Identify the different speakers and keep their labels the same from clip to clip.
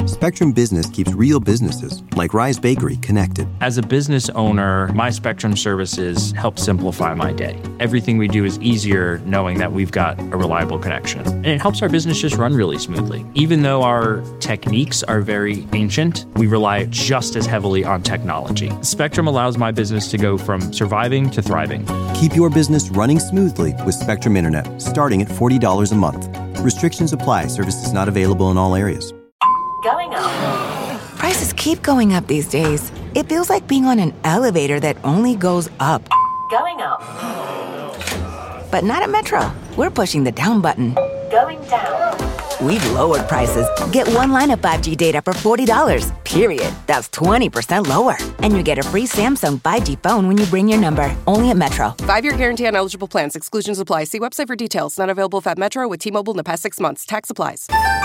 Speaker 1: Spectrum Business keeps real businesses, like Rise Bakery, connected.
Speaker 2: As a business owner, my Spectrum services help simplify my day. Everything we do is easier knowing that we've got a reliable connection. And it helps our business just run really smoothly. Even though our techniques are very ancient, we rely just as heavily on technology. Spectrum allows my business to go from surviving to thriving.
Speaker 1: Keep your business running smoothly with Spectrum Internet, starting at $40 a month. Restrictions apply. Services not available in all areas.
Speaker 3: Going up.
Speaker 4: Prices keep going up these days. It feels like being on an elevator that only goes up.
Speaker 3: Going up.
Speaker 4: But not at Metro. We're pushing the down button.
Speaker 3: Going down.
Speaker 4: We've lowered prices. Get one line of 5G data for $40, period. That's 20% lower. And you get a free Samsung 5G phone when you bring your number. Only at Metro.
Speaker 5: 5-year guarantee on eligible plans. Exclusions apply. See website for details. Not available at Metro with T-Mobile in the past 6 months. Tax applies.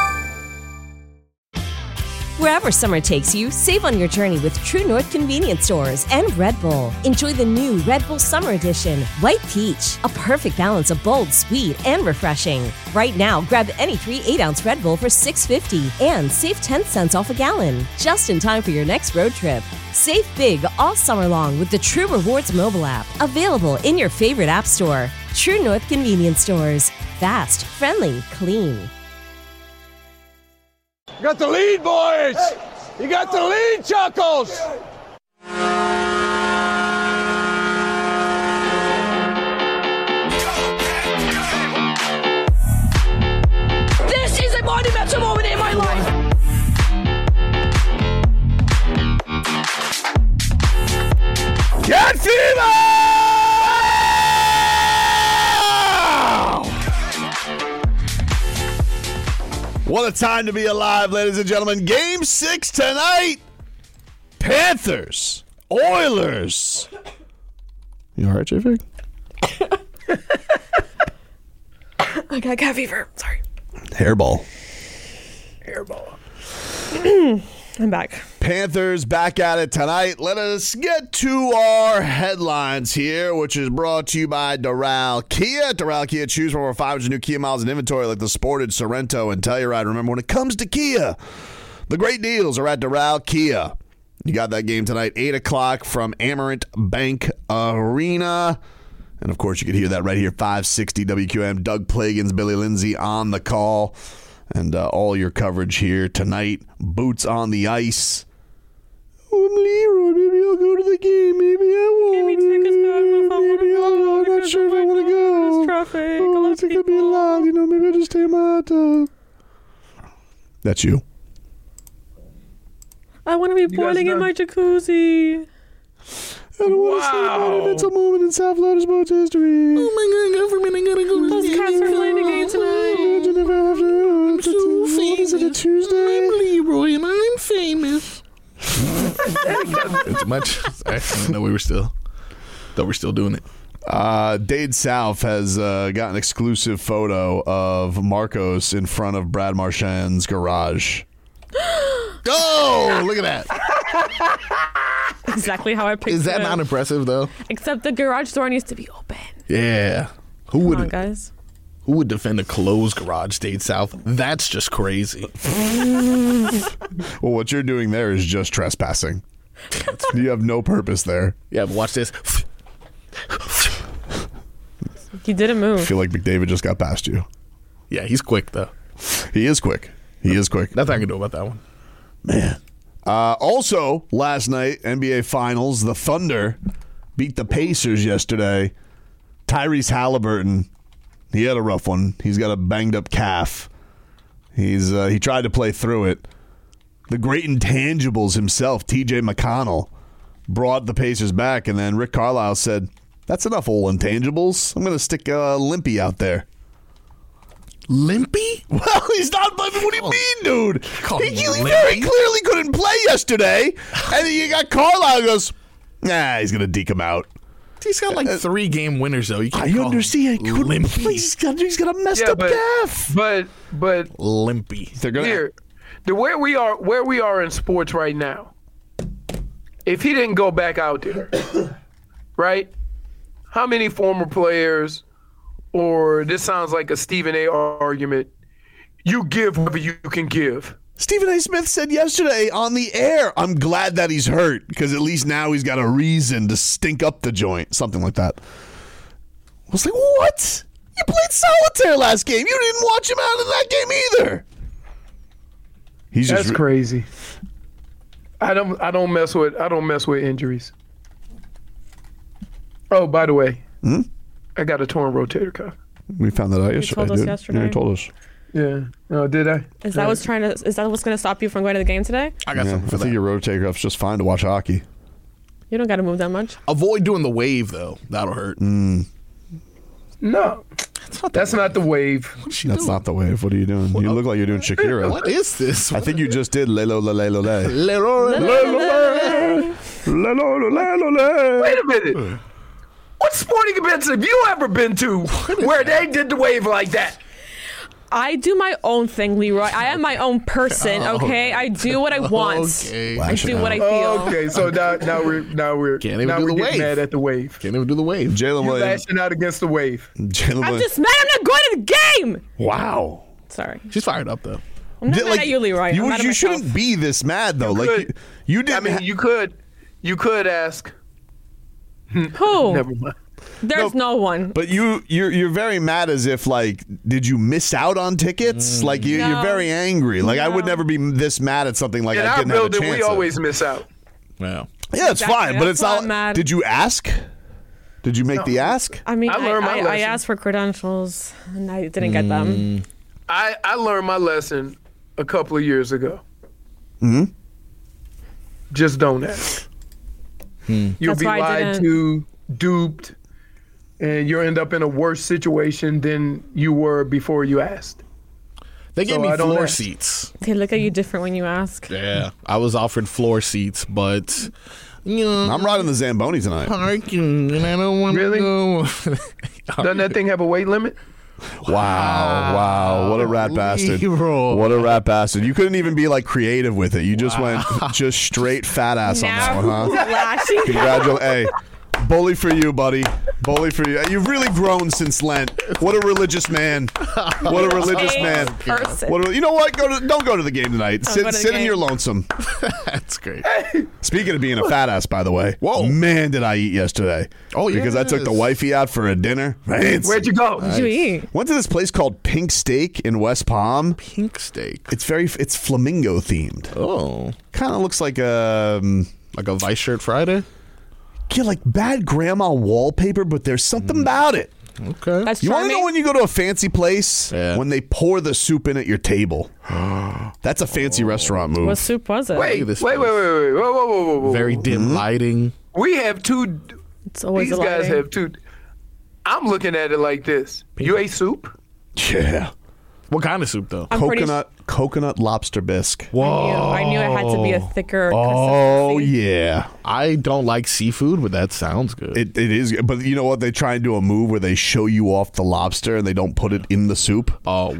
Speaker 6: Wherever summer takes you, save on your journey with True North Convenience Stores and Red Bull. Enjoy the new Red Bull Summer Edition, White Peach, a perfect balance of bold, sweet, and refreshing. Right now, grab any 3 8-ounce Red Bull for $6.50 and save 10 cents off a gallon, just in time for your next road trip. Save big all summer long with the True Rewards mobile app, available in your favorite app store. True North Convenience Stores. Fast, friendly, clean.
Speaker 7: You got the lead, boys! You got the lead, Chuckles!
Speaker 8: This is a monumental moment in my life!
Speaker 7: Get fever! What a time to be alive, ladies and gentlemen. Game 6 tonight. Panthers, Oilers. You all right, J-Fig?
Speaker 8: I got cat fever. Sorry.
Speaker 7: Hairball.
Speaker 8: I'm back.
Speaker 7: Panthers back at it tonight. Let us get to our headlines here, which is brought to you by Doral Kia. Doral Kia, choose from over 500 new Kia models in inventory like the Sportage, Sorento, and Telluride. Remember, when it comes to Kia, the great deals are at Doral Kia. You got that game tonight, 8 o'clock from Amerant Bank Arena. And, of course, you can hear that right here, 560 WQM. Doug Plagans, Billy Lindsay on the call. And all your coverage here tonight. Boots on the ice. Oh, I'm Leroy. Maybe I'll go to the game. Maybe I won't. Maybe I'm not sure if I want to go.
Speaker 8: Traffic.
Speaker 7: Oh, it's going to be a lot. Maybe I'll just stay in my hot tub. That's you.
Speaker 8: I want to be boiling in my jacuzzi.
Speaker 7: I don't want to sleep on it. It's a moment in South Florida sports history.
Speaker 8: Oh my God, government, I gotta go. Those cats are playing the game tonight.
Speaker 7: Imagine if I have to. I'm so famous. Is it a Tuesday?
Speaker 9: I'm Leroy and I'm famous. It's much. I didn't know we're still doing it.
Speaker 7: Dade South has got an exclusive photo of Marcos in front of Brad Marchand's garage.
Speaker 9: Oh, look at that.
Speaker 8: Exactly how I pictured it.
Speaker 9: Is that not impressive, though?
Speaker 8: Except the garage door needs to be open.
Speaker 9: Yeah.
Speaker 8: Come on, guys.
Speaker 9: Who would defend a closed garage, Dade South? That's just crazy.
Speaker 7: Well, what you're doing there is just trespassing. You have no purpose there.
Speaker 9: Yeah, but watch this.
Speaker 8: He didn't move.
Speaker 7: I feel like McDavid just got past you.
Speaker 9: Yeah, he's quick, though.
Speaker 7: He is quick. Nothing
Speaker 9: I can do about that one.
Speaker 7: Man. Also, last night, NBA Finals, the Thunder beat the Pacers yesterday. Tyrese Halliburton, he had a rough one. He's got a banged-up calf. He tried to play through it. The great intangibles himself, T.J. McConnell, brought the Pacers back, and then Rick Carlisle said, "That's enough old intangibles. I'm going to stick Limpy out there."
Speaker 9: Limpy?
Speaker 7: Well, he's not. What do you mean, dude? He very
Speaker 9: Limpy?
Speaker 7: clearly couldn't play yesterday. And then you got Carlisle who goes, nah, he's going to deke him out.
Speaker 9: He's got like 3 game winners, though. You can't
Speaker 7: I
Speaker 9: call
Speaker 7: understand.
Speaker 9: him Limpy.
Speaker 7: He's got a messed up calf.
Speaker 10: But
Speaker 9: Limpy.
Speaker 10: They're gonna where we are in sports right now. If he didn't go back out there, right? How many former players? Or this sounds like a Stephen A. argument. You give whatever you can give.
Speaker 7: Stephen A. Smith said yesterday on the air, I'm glad that he's hurt because at least now he's got a reason to stink up the joint. Something like that. I was like, what? You played solitaire last game. You didn't watch him out in that game either.
Speaker 10: That's crazy. I don't mess with injuries. Oh, by the way, I got a torn rotator cuff.
Speaker 7: We found that out yesterday.
Speaker 11: You told us yesterday.
Speaker 7: Yeah, you told us.
Speaker 10: Yeah. Oh, did I?
Speaker 11: Is that what's going to stop you from going to the game today?
Speaker 9: I got something for
Speaker 7: I think your rotator cuff's just fine to watch hockey.
Speaker 11: You don't got to move that much.
Speaker 9: Avoid doing the wave, though. That'll hurt.
Speaker 10: No. That's not the wave.
Speaker 7: That's not the wave. What are you doing? You look like you're doing Shakira.
Speaker 9: What is this?
Speaker 7: I think you just did Lelo Lelo
Speaker 10: Lelo. Wait a minute. What sporting events have you ever been to where they did the wave like that?
Speaker 11: I do my own thing, Leroy. I am my own person, okay? I do what I want.
Speaker 9: Okay.
Speaker 11: I do what I feel.
Speaker 10: Okay, so now we're
Speaker 9: Can't even do the
Speaker 10: getting
Speaker 9: wave.
Speaker 10: mad at the wave.
Speaker 9: Can't even do the wave.
Speaker 7: Jalen
Speaker 10: You're
Speaker 7: Williams.
Speaker 10: lashing out against the wave.
Speaker 11: I'm just mad I'm not going to the game.
Speaker 7: Wow.
Speaker 11: Sorry.
Speaker 9: She's fired up, though.
Speaker 11: I'm not mad at you, Leroy. I'm mad at
Speaker 7: You
Speaker 11: myself.
Speaker 7: shouldn't be this mad though. You didn't.
Speaker 10: I mean, you could ask.
Speaker 11: Who?
Speaker 10: Never mind.
Speaker 11: There's no one.
Speaker 7: But you're very mad as if did you miss out on tickets? You're very angry. I would never be this mad at something like
Speaker 10: In
Speaker 7: I
Speaker 10: our
Speaker 7: didn't have a
Speaker 10: building,
Speaker 7: chance.
Speaker 10: we always miss out.
Speaker 9: Yeah.
Speaker 7: Yeah, it's
Speaker 11: Exactly.
Speaker 7: fine, but
Speaker 11: That's
Speaker 7: it's
Speaker 11: why
Speaker 7: not.
Speaker 11: I'm mad.
Speaker 7: Did you ask? Did you make the ask?
Speaker 11: I mean,
Speaker 10: I learned my
Speaker 11: I
Speaker 10: lesson.
Speaker 11: asked for credentials, and I didn't get them.
Speaker 10: I learned my lesson a couple of years ago. Just don't ask. You'll
Speaker 11: That's
Speaker 10: be
Speaker 11: why I
Speaker 10: lied
Speaker 11: didn't.
Speaker 10: to, duped, and you'll end up in a worse situation than you were before you asked.
Speaker 9: They gave
Speaker 10: So
Speaker 9: me
Speaker 10: I don't
Speaker 9: floor
Speaker 10: ask.
Speaker 9: seats.
Speaker 11: They look at you different when you ask.
Speaker 9: Yeah. I was offered floor seats, but,
Speaker 7: I'm riding the Zamboni tonight.
Speaker 9: parking, and I don't want to
Speaker 10: Really?
Speaker 9: go.
Speaker 10: Doesn't that thing have a weight limit?
Speaker 7: Wow. What a rat bastard.
Speaker 9: Leroy.
Speaker 7: What a rat bastard. You couldn't even be creative with it. You just went just straight fat ass on that one, huh?
Speaker 11: Flashy.
Speaker 7: Congratulations. Hey, bully for you, buddy. Bully for you. You've really grown since Lent. What a religious man. What a religious man.
Speaker 11: Person.
Speaker 7: You know what? Don't go to the game tonight.
Speaker 11: Don't go to the
Speaker 7: Sit in
Speaker 11: game.
Speaker 7: your lonesome.
Speaker 9: That's great.
Speaker 7: Speaking of being a fat ass, by the way.
Speaker 9: Whoa.
Speaker 7: Man, did I eat yesterday.
Speaker 9: Oh, yeah.
Speaker 7: Because I took the wifey out for a dinner. Fancy.
Speaker 10: Where'd you go?
Speaker 11: What did you eat?
Speaker 7: Went to this place called Pink Steak in West Palm.
Speaker 9: Pink steak.
Speaker 7: It's flamingo themed.
Speaker 9: Oh.
Speaker 7: Kind of looks like a
Speaker 9: Vice Shirt Friday?
Speaker 7: bad grandma wallpaper, but there's something about it.
Speaker 9: Okay.
Speaker 11: That's
Speaker 7: You want to
Speaker 11: charming.
Speaker 7: know when you go to a fancy place?
Speaker 9: Yeah.
Speaker 7: When they pour the soup in at your table. That's a fancy restaurant move.
Speaker 11: What soup was it?
Speaker 10: Wait.
Speaker 9: this
Speaker 10: Whoa. Whoa.
Speaker 9: Very dim lighting.
Speaker 10: We have two.
Speaker 11: It's always
Speaker 10: These
Speaker 11: a
Speaker 10: guys
Speaker 11: lighting.
Speaker 10: have two. I'm looking at it like this. You ate soup?
Speaker 7: Yeah.
Speaker 9: What kind of soup, though?
Speaker 11: I'm pretty
Speaker 7: Coconut lobster bisque.
Speaker 11: I knew it had to be a thicker
Speaker 7: Oh,
Speaker 11: consistency.
Speaker 7: yeah.
Speaker 9: I don't like seafood, but that sounds good.
Speaker 7: It is. But you know what? They try and do a move where they show you off the lobster and they don't put it in the soup.
Speaker 9: Oh,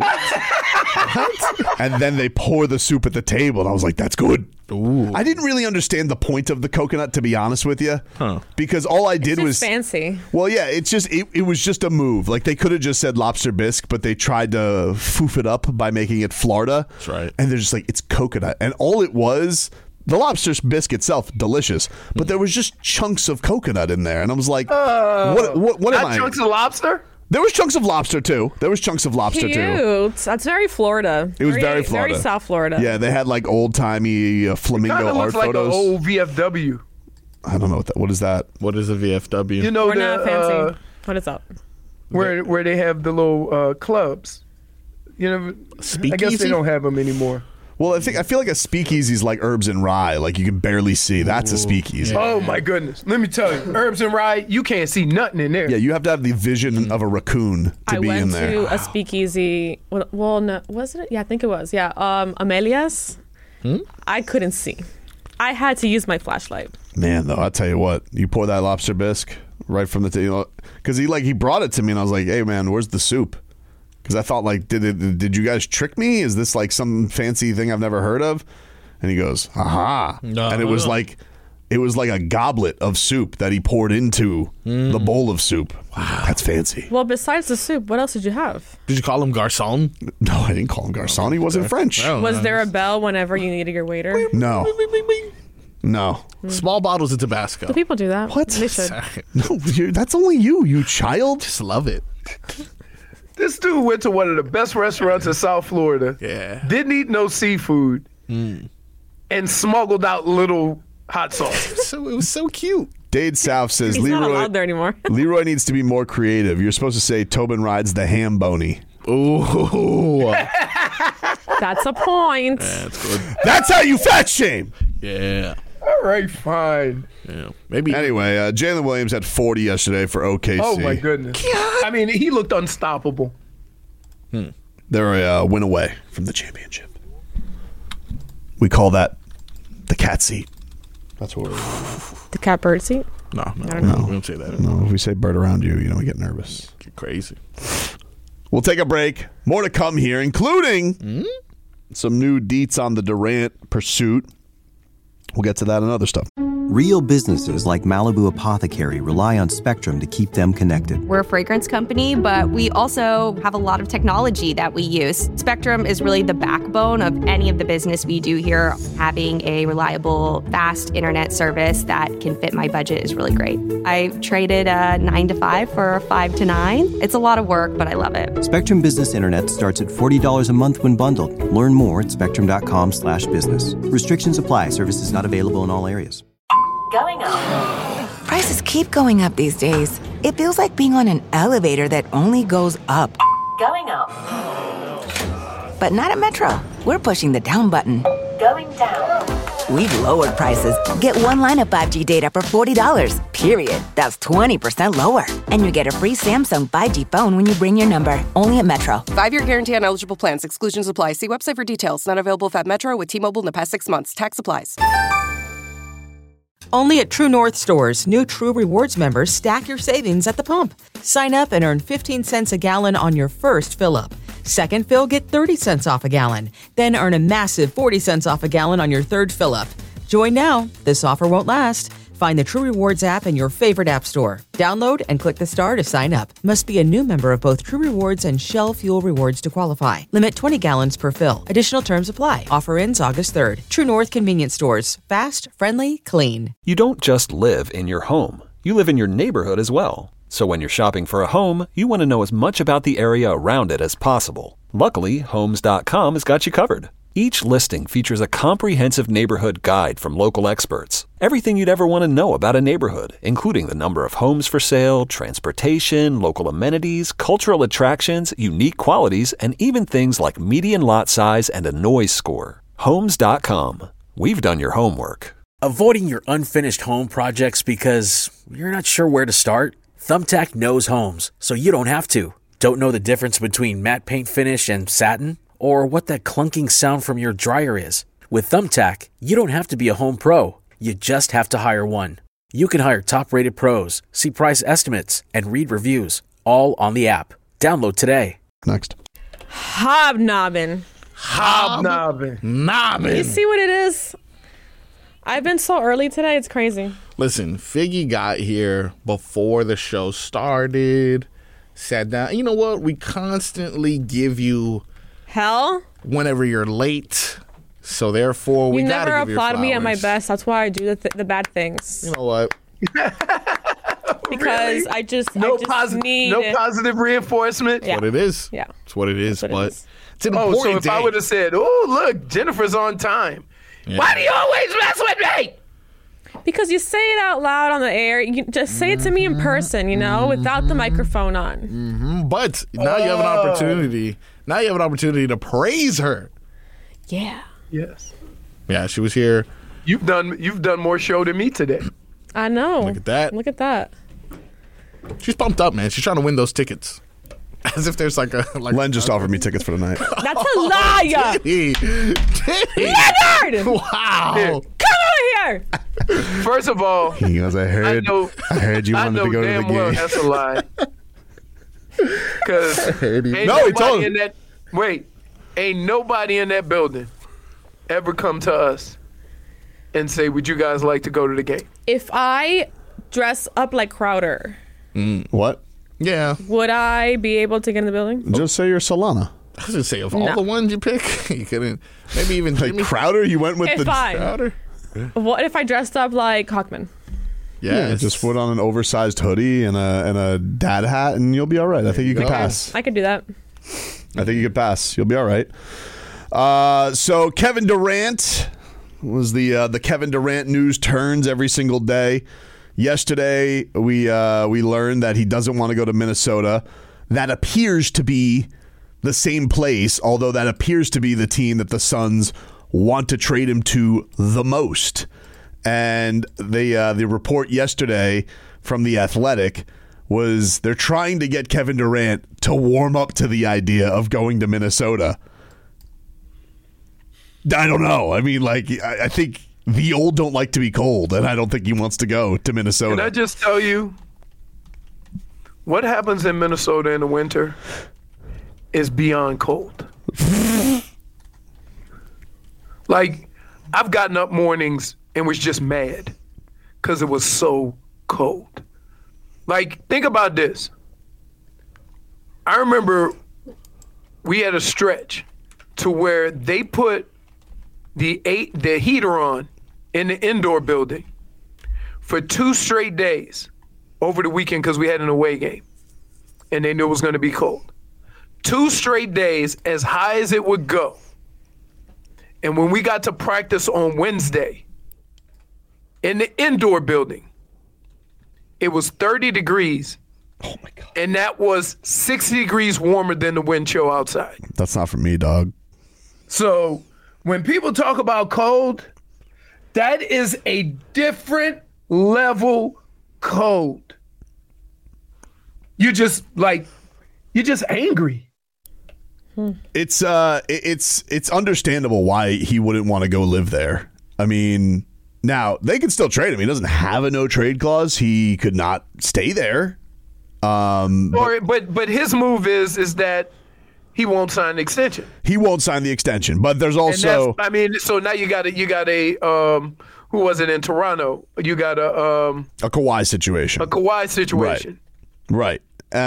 Speaker 7: And then they pour the soup at the table. And I was like, that's good.
Speaker 9: Ooh.
Speaker 7: I didn't really understand the point of the coconut, to be honest with you. Because all I did
Speaker 11: It's
Speaker 7: was...
Speaker 11: fancy.
Speaker 7: Well, yeah, it's just it was just a move. They could have just said lobster bisque, but they tried to foof it up by making it Florida.
Speaker 9: That's right.
Speaker 7: And they're just it's coconut. And all it was, the lobster bisque itself, delicious, but there was just chunks of coconut in there. And I was like, what am
Speaker 10: Not
Speaker 7: I?
Speaker 10: chunks of lobster?
Speaker 7: There was chunks of lobster, too. Too.
Speaker 11: Cute. That's very Florida.
Speaker 7: It was very Florida.
Speaker 11: Very South Florida.
Speaker 7: Yeah, they had old-timey
Speaker 10: Kind
Speaker 7: flamingo
Speaker 10: of
Speaker 7: art
Speaker 10: looks like
Speaker 7: photos.
Speaker 10: an old VFW.
Speaker 7: I don't know what is that?
Speaker 9: What is a VFW?
Speaker 10: You know
Speaker 11: We're not fancy. What is up?
Speaker 10: where they have the little clubs. You know, I guess
Speaker 9: Speakeasy?
Speaker 10: they don't have them anymore.
Speaker 7: Well, I feel like a speakeasy is like Herbs and Rye. You can barely see. That's a speakeasy.
Speaker 10: Oh my goodness! Let me tell you, Herbs and Rye, you can't see nothing in there.
Speaker 7: Yeah, you have to have the vision of a raccoon to
Speaker 11: I
Speaker 7: be in
Speaker 11: went
Speaker 7: there.
Speaker 11: to a speakeasy. Well, no, was it? Yeah, I think it was. Yeah, Amelia's. I couldn't see. I had to use my flashlight.
Speaker 7: Man, though, I'll tell you what. You pour that lobster bisque right from the table. Because he brought it to me, and I was like, hey, man, where's the soup? Because I thought, did you guys trick me? Is this some fancy thing I've never heard of? And he goes, aha. And it was It was like a goblet of soup that he poured into the bowl of soup. Wow. That's fancy.
Speaker 11: Well, besides the soup, what else did you have?
Speaker 9: Did you call him garçon?
Speaker 7: No, I didn't call him garçon. He wasn't French.
Speaker 11: Was there a bell whenever you needed your waiter?
Speaker 7: No. No.
Speaker 9: Small bottles of Tabasco.
Speaker 11: Do people do that?
Speaker 7: What?
Speaker 11: They should.
Speaker 7: No, that's only you child.
Speaker 9: Just love it.
Speaker 10: This dude went to one of the best restaurants in South Florida.
Speaker 9: Yeah.
Speaker 10: Didn't eat no seafood. And smuggled out little hot sauce.
Speaker 9: So it was so cute.
Speaker 7: Dade South says
Speaker 11: He's not
Speaker 7: Leroy
Speaker 11: allowed there anymore.
Speaker 7: Leroy needs to be more creative. You're supposed to say Tobin rides the ham boney.
Speaker 9: Ooh.
Speaker 11: That's a point.
Speaker 9: That's good.
Speaker 7: That's how you fat shame.
Speaker 9: Yeah.
Speaker 10: All right, fine.
Speaker 9: Yeah. Maybe.
Speaker 7: Anyway, Jalen Williams had 40 yesterday for OKC.
Speaker 10: Oh, my goodness. I mean, he looked unstoppable.
Speaker 7: They're a win away from the championship. We call that the cat seat. That's what we're
Speaker 11: The cat bird seat?
Speaker 9: No, we don't say that.
Speaker 7: No, if we say bird around you, we get nervous.
Speaker 9: Get crazy.
Speaker 7: We'll take a break. More to come here, including some new deets on the Durant pursuit. We'll get to that and other stuff.
Speaker 1: Real businesses like Malibu Apothecary rely on Spectrum to keep them connected.
Speaker 12: We're a fragrance company, but we also have a lot of technology that we use. Spectrum is really the backbone of any of the business we do here. Having a reliable, fast internet service that can fit my budget is really great. I traded a 9 to 5 for a 5 to 9. It's a lot of work, but I love it.
Speaker 1: Spectrum Business Internet starts at $40 a month when bundled. Learn more at spectrum.com/business. Restrictions apply. Services not available in all areas.
Speaker 3: Going up.
Speaker 4: Prices keep going up these days. It feels like being on an elevator that only goes up.
Speaker 3: Going up.
Speaker 4: But not at Metro. We're pushing the down button.
Speaker 3: Going down.
Speaker 4: We've lowered prices. Get one line of 5G data for $40, period. That's 20% lower. And you get a free Samsung 5G phone when you bring your number. Only at Metro.
Speaker 5: 5-year guarantee on eligible plans. Exclusions apply. See website for details. Not available at Metro with T-Mobile in the past 6 months. Tax applies.
Speaker 13: Only at True North stores, new True Rewards members stack your savings at the pump. Sign up and earn 15 cents a gallon on your first fill-up. Second fill, get 30 cents off a gallon. Then earn a massive 40 cents off a gallon on your third fill-up. Join now. This offer won't last. Find the True Rewards app in your favorite app store. Download and click the star to sign up. Must be a new member of both True Rewards and Shell Fuel Rewards to qualify. Limit 20 gallons per fill. Additional terms apply. Offer ends August 3rd. True North Convenience Stores. Fast, friendly, clean.
Speaker 14: You don't just live in your home. You live in your neighborhood as well. So when you're shopping for a home, you want to know as much about the area around it as possible. Luckily, Homes.com has got you covered. Each listing features a comprehensive neighborhood guide from local experts. Everything you'd ever want to know about a neighborhood, including the number of homes for sale, transportation, local amenities, cultural attractions, unique qualities, and even things like median lot size and a noise score. Homes.com. We've done your homework.
Speaker 15: Avoiding your unfinished home projects because you're not sure where to start? Thumbtack knows homes, so you don't have to. Don't know the difference between matte paint finish and satin? Or what that clunking sound from your dryer is? With Thumbtack, you don't have to be a home pro. You just have to hire one. You can hire top-rated pros, see price estimates, and read reviews, all on the app. Download today.
Speaker 7: Next.
Speaker 11: Hobnobbing.
Speaker 9: Nobbing.
Speaker 11: You see what it is? I've been so early today, it's crazy.
Speaker 9: Listen, Figgy got here before the show started, sat down. You know what? We constantly give you
Speaker 11: hell
Speaker 9: whenever you're late. So therefore, we gotta give you
Speaker 11: never applaud me at my
Speaker 9: flowers.
Speaker 11: best. That's why I do the bad things.
Speaker 9: You know what?
Speaker 11: Because
Speaker 10: Really?
Speaker 11: I just
Speaker 10: No
Speaker 11: need
Speaker 10: positive reinforcement.
Speaker 9: That's what it is.
Speaker 11: Yeah.
Speaker 9: It's what it is.
Speaker 11: That's what it
Speaker 9: But
Speaker 11: is.
Speaker 9: it's an
Speaker 10: Oh,
Speaker 9: important
Speaker 10: so if
Speaker 9: day.
Speaker 10: I would have said, "Oh, look, Jennifer's on time," why do you always mess with me?
Speaker 11: Because you say it out loud on the air. You just say it to me in person, without the microphone on.
Speaker 9: But now you have an opportunity. Now you have an opportunity to praise her.
Speaker 11: Yeah.
Speaker 10: Yes.
Speaker 9: Yeah, she was here.
Speaker 10: You've done more show than me today.
Speaker 11: I know.
Speaker 9: Look at that.
Speaker 11: Look at that.
Speaker 9: She's pumped up, man. She's trying to win those tickets. As if there's
Speaker 7: Len just offered me tickets for tonight.
Speaker 11: That's a liar. Leonard!
Speaker 9: Wow.
Speaker 11: Come over here.
Speaker 10: First of all,
Speaker 7: He goes, I heard you wanted to go to the
Speaker 10: damn well
Speaker 7: game.
Speaker 10: that's a lie. Because
Speaker 7: No, he told him.
Speaker 10: ain't nobody in that building ever come to us and say, would you guys like to go to the game?
Speaker 11: If I dress up like Crowder,
Speaker 7: What?
Speaker 9: Yeah.
Speaker 11: would I be able to get in the building?
Speaker 7: Just say you're Solana.
Speaker 9: I was going to say, of all the ones you pick, you couldn't. Maybe even
Speaker 7: Like
Speaker 9: Jimmy
Speaker 7: Crowder, you went with
Speaker 11: If
Speaker 7: the
Speaker 11: I-
Speaker 9: Crowder.
Speaker 11: What if I dressed up like Hawkman?
Speaker 7: Yeah, just put on an oversized hoodie and a dad hat, and you'll be all right. I think you can pass.
Speaker 11: I could do that.
Speaker 7: I think you could pass. You'll be all right. So Kevin Durant was the Kevin Durant news turns every single day. Yesterday, we learned that he doesn't want to go to Minnesota. That appears to be the same place, although that appears to be the team that the Suns want to trade him to the most. And the report yesterday from The Athletic was they're trying to get Kevin Durant to warm up to the idea of going to Minnesota. I don't know. I mean, like, I think the old don't like to be cold, and I don't think he wants to go to Minnesota.
Speaker 10: Can I just tell you, what happens in Minnesota in the winter is beyond cold. Like, I've gotten up mornings and was just mad because it was so cold. Like, think about this. I remember we had a stretch to where they put the heater on in the indoor building for 2 straight days over the weekend because we had an away game and they knew it was going to be cold. 2 straight days as high as it would go. And when we got to practice on Wednesday in the indoor building, it was 30 degrees.
Speaker 7: Oh, my God.
Speaker 10: And that was 60 degrees warmer than the wind chill outside.
Speaker 7: That's not for me, dog.
Speaker 10: So when people talk about cold, that is a different level cold. You're just angry.
Speaker 7: It's understandable why he wouldn't want to go live there. I mean, now they can still trade him. He doesn't have a no trade clause. He could not stay there.
Speaker 10: But his move is that he won't sign the extension.
Speaker 7: He won't sign the extension. But there's also,
Speaker 10: so now you got a who was it in Toronto? You got a
Speaker 7: Kawhi situation.
Speaker 10: A Kawhi situation.
Speaker 7: Right.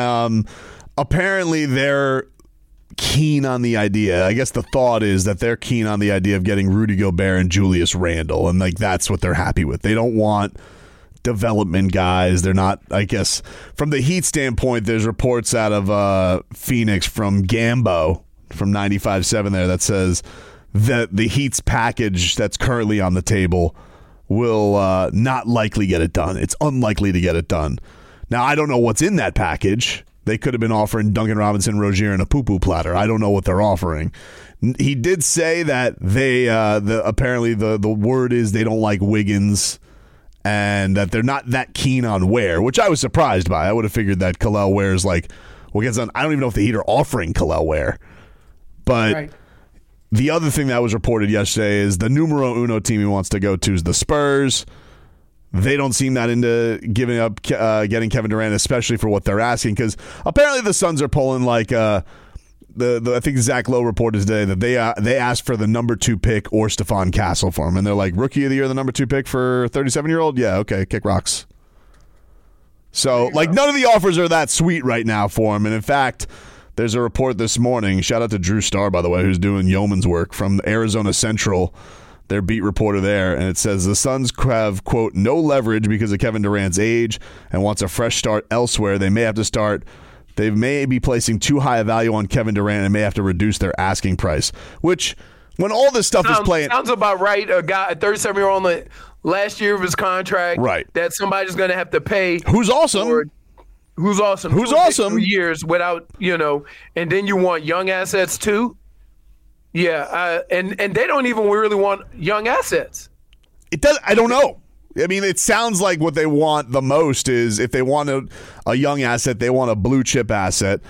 Speaker 7: Apparently they're keen on the idea. I guess the thought is that they're keen on the idea of getting Rudy Gobert and Julius Randle, and like that's what they're happy with. They don't want development guys. They're not, I guess, from the Heat standpoint, there's reports out of Phoenix from Gambo from 95.7 there that says that the Heat's package that's currently on the table will not likely get it done. It's unlikely to get it done. Now, I don't know what's in that package. They could have been offering Duncan Robinson, Rozier, and a poo-poo platter. I don't know what they're offering. He did say that they apparently the word is they don't like Wiggins and that they're not that keen on Ware, which I was surprised by. I would have figured that Kel'el Ware is like, well, I don't even know if the Heat are offering Kel'el Ware. But the other thing that was reported yesterday is the numero uno team he wants to go to is the Spurs. They don't seem that into giving up getting Kevin Durant, especially for what they're asking, because apparently the Suns are pulling like I think Zach Lowe reported today that they asked for the number 2 pick or Stephon Castle for him, and they're like, rookie of the year, the number 2 pick for 37-year-old? Yeah, okay, kick rocks. So like none of the offers are that sweet right now for him, and in fact, there's a report this morning. Shout out to Drew Starr, by the way, who's doing yeoman's work from Arizona Central. Their beat reporter there, and it says the Suns have, quote, no leverage because of Kevin Durant's age and wants a fresh start elsewhere. They may be placing too high a value on Kevin Durant and may have to reduce their asking price, which when all this stuff is playing...
Speaker 10: Sounds about right. A 37-year-old on the last year of his contract that somebody's going to have to pay.
Speaker 7: Who's awesome.
Speaker 10: Who's awesome. 2 years without, and then you want young assets too? Yeah, and they don't even really want young assets.
Speaker 7: It does. I don't know. I mean, it sounds like what they want the most is if they want a young asset, they want a blue chip asset.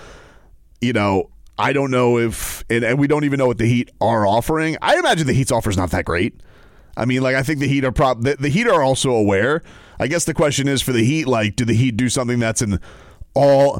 Speaker 7: I don't know if, and we don't even know what the Heat are offering. I imagine the Heat's offer is not that great. I mean, like I think the Heat are the Heat are also aware. I guess the question is for the Heat, like, do the Heat do something that's an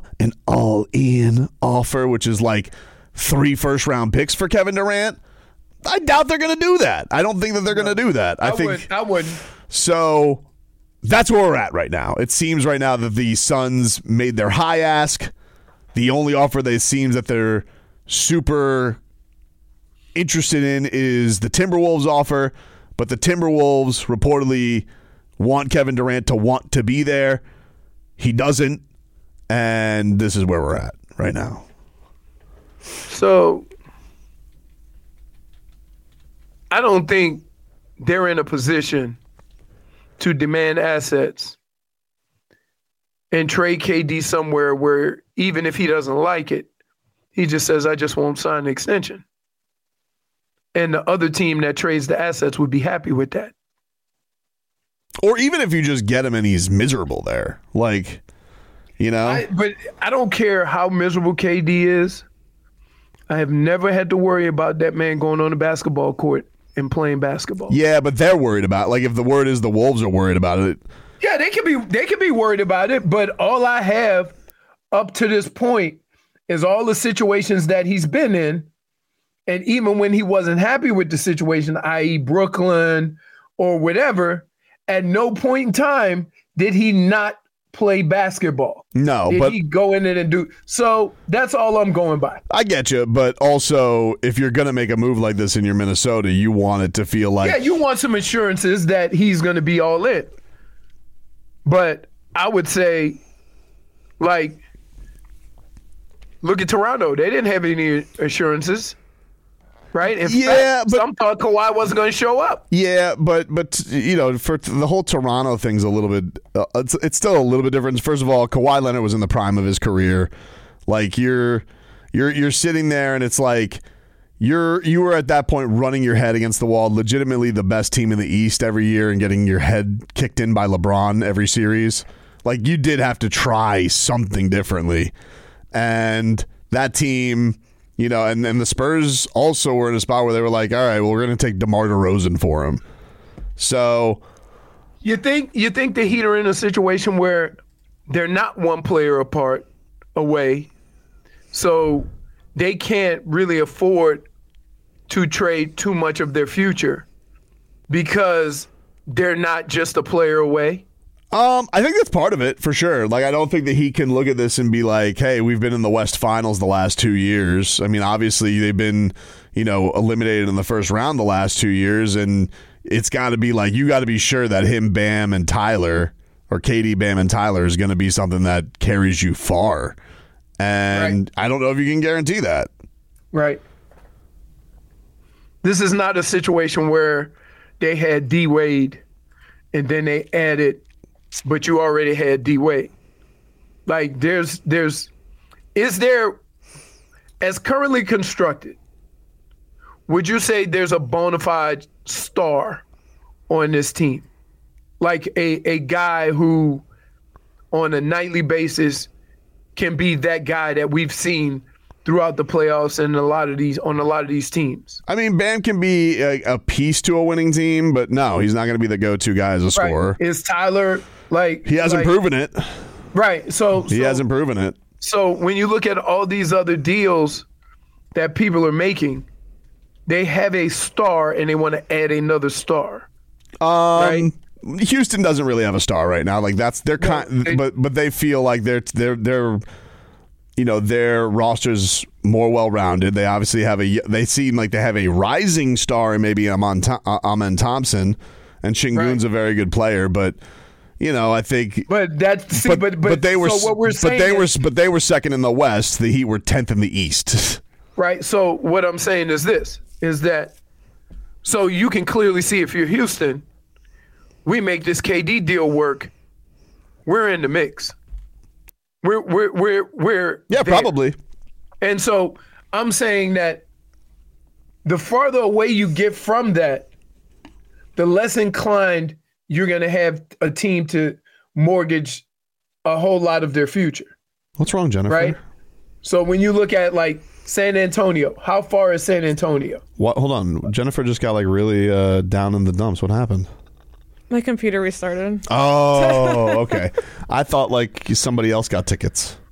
Speaker 7: all-in offer, which is like 3 first-round picks for Kevin Durant? I doubt they're going to do that. I don't think that they're going to do that. I
Speaker 10: wouldn't.
Speaker 7: So that's where we're at right now. It seems right now that the Suns made their high ask. The only offer that seems that they're super interested in is the Timberwolves offer, but the Timberwolves reportedly want Kevin Durant to want to be there. He doesn't, and this is where we're at right now.
Speaker 10: So I don't think they're in a position to demand assets and trade KD somewhere where even if he doesn't like it, he just says, I just won't sign an extension. And the other team that trades the assets would be happy with that.
Speaker 7: Or even if you just get him and he's miserable there. Like, you know?
Speaker 10: But I don't care how miserable KD is. I have never had to worry about that man going on the basketball court and playing basketball.
Speaker 7: Yeah, but they're worried about it. Like, if the word is the Wolves are worried about it.
Speaker 10: Yeah, they could be worried about it, but all I have up to this point is all the situations that he's been in. And even when he wasn't happy with the situation, i.e. Brooklyn or whatever, at no point in time did he not play basketball.
Speaker 7: No,
Speaker 10: did
Speaker 7: but
Speaker 10: he go in it and do so? That's all I'm going by.
Speaker 7: I get you, but also if you're going to make a move like this in your Minnesota, you want it to feel like
Speaker 10: you want some assurances that he's going to be all in. But I would say, like, look at Toronto. They didn't have any assurances. Right? In fact, some thought Kawhi wasn't going to show up.
Speaker 7: Yeah, but you know, for the whole Toronto thing's a little bit. It's still a little bit different. First of all, Kawhi Leonard was in the prime of his career. Like you're sitting there, and it's like you were at that point running your head against the wall. Legitimately, the best team in the East every year, and getting your head kicked in by LeBron every series. Like you did have to try something differently, and that team. You know, and the Spurs also were in a spot where they were like, all right, well, we're going to take DeMar DeRozan for him. So
Speaker 10: you think the Heat are in a situation where they're not one player away, so they can't really afford to trade too much of their future because they're not just a player away?
Speaker 7: I think that's part of it for sure. Like, I don't think that he can look at this and be like, hey, we've been in the West Finals the last 2 years. I mean, obviously they've been, you know, eliminated in the first round the last 2 years, and it's got to be like, you got to be sure that him, Bam, and Tyler, or KD, Bam, and Tyler is going to be something that carries you far. And I don't know if you can guarantee that.
Speaker 10: Right. This is not a situation where they had D Wade and then they added, but you already had D Wade. Like is there, as currently constructed, would you say there's a bona fide star on this team? Like a guy who on a nightly basis can be that guy that we've seen throughout the playoffs and on a lot of these teams.
Speaker 7: I mean, Bam can be a piece to a winning team, but no, he's not going to be the go-to guy as a scorer.
Speaker 10: Is Tyler
Speaker 7: he hasn't proven it.
Speaker 10: Right. So
Speaker 7: he hasn't proven it.
Speaker 10: So when you look at all these other deals that people are making, they have a star and they want to add another star. Right?
Speaker 7: Houston doesn't really have a star right now. Like but they feel like they're you know, their roster's more well-rounded. They obviously they seem like they have a rising star and maybe Amen Thompson, and Şengün's a very good player, but you know, I think
Speaker 10: but they were so what we're saying
Speaker 7: but they were second in the West. The Heat were 10th in the East.
Speaker 10: Right. So what I'm saying is that so you can clearly see if you're Houston, we make this KD deal work, we're in the mix. We're
Speaker 7: yeah, there. Probably.
Speaker 10: And so I'm saying that the farther away you get from that, the less inclined you're going to have a team to mortgage a whole lot of their future.
Speaker 7: What's wrong, Jennifer?
Speaker 10: Right? So when you look at like San Antonio, how far is San Antonio?
Speaker 7: What? Hold on. Jennifer just got like really down in the dumps. What happened?
Speaker 11: My computer restarted.
Speaker 7: Oh, okay. I thought like somebody else got tickets.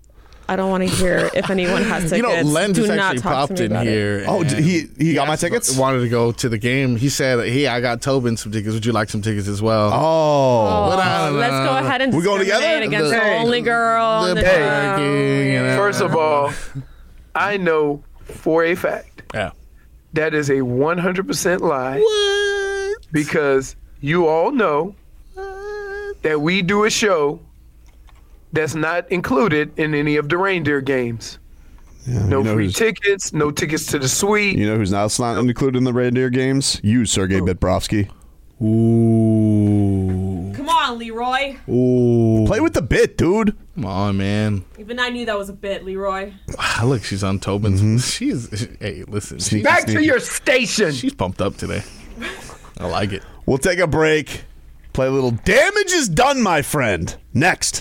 Speaker 11: I don't want to hear if anyone has tickets.
Speaker 9: Len
Speaker 11: Do
Speaker 9: just
Speaker 11: not
Speaker 9: actually
Speaker 11: talk
Speaker 9: popped
Speaker 11: to me
Speaker 9: in
Speaker 11: about
Speaker 9: here.
Speaker 11: it.
Speaker 7: Oh, he got my tickets?
Speaker 9: Wanted to go to the game. He said, "Hey, I got Tobin some tickets. Would you like some tickets as well?"
Speaker 7: Oh,
Speaker 11: let's go ahead and
Speaker 7: we going
Speaker 11: discriminate
Speaker 7: together
Speaker 11: against the only girl on the show.
Speaker 10: First of all, I know for a fact that is a 100% lie.
Speaker 9: What?
Speaker 10: Because you all know that we do a show that's not included in any of the reindeer games.
Speaker 7: Yeah,
Speaker 10: no free tickets, no tickets to the suite.
Speaker 7: You know who's not included in the reindeer games? You, Sergei Bitbrovsky.
Speaker 9: Ooh.
Speaker 11: Come on, Leroy.
Speaker 9: Ooh.
Speaker 7: Play with the bit, dude.
Speaker 9: Come on, man.
Speaker 11: Even I knew that was a bit, Leroy.
Speaker 9: Look, she's on Tobin's. Hey, listen.
Speaker 10: Back to your station.
Speaker 9: She's pumped up today. I like it.
Speaker 7: We'll take a break. Play a little Damage is Done, my friend. Next.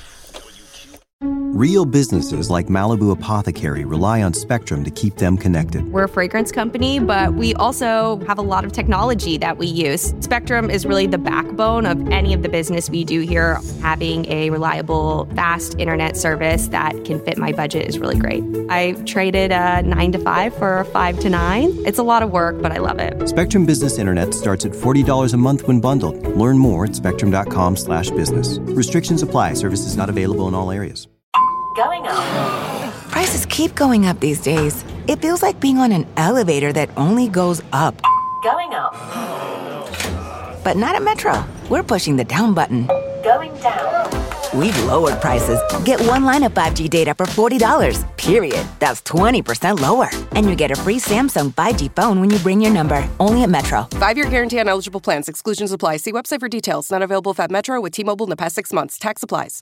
Speaker 1: Real businesses like Malibu Apothecary rely on Spectrum to keep them connected.
Speaker 12: We're a fragrance company, but we also have a lot of technology that we use. Spectrum is really the backbone of any of the business we do here. Having a reliable, fast internet service that can fit my budget is really great. I traded a 9 to 5 for a 5 to 9. It's a lot of work, but I love it.
Speaker 1: Spectrum Business Internet starts at $40 a month when bundled. Learn more at spectrum.com/business. Restrictions apply. Services not available in all areas.
Speaker 3: Going up.
Speaker 4: Prices keep going up these days. It feels like being on an elevator that only goes up.
Speaker 3: Going up.
Speaker 4: But not at Metro. We're pushing the down button.
Speaker 3: Going down.
Speaker 4: We've lowered prices. Get one line of 5G data for $40, period. That's 20% lower. And you get a free Samsung 5G phone when you bring your number. Only at Metro.
Speaker 5: 5-year guarantee on eligible plans. Exclusions apply. See website for details. Not available if at Metro with T-Mobile in the past 6 months. Tax applies.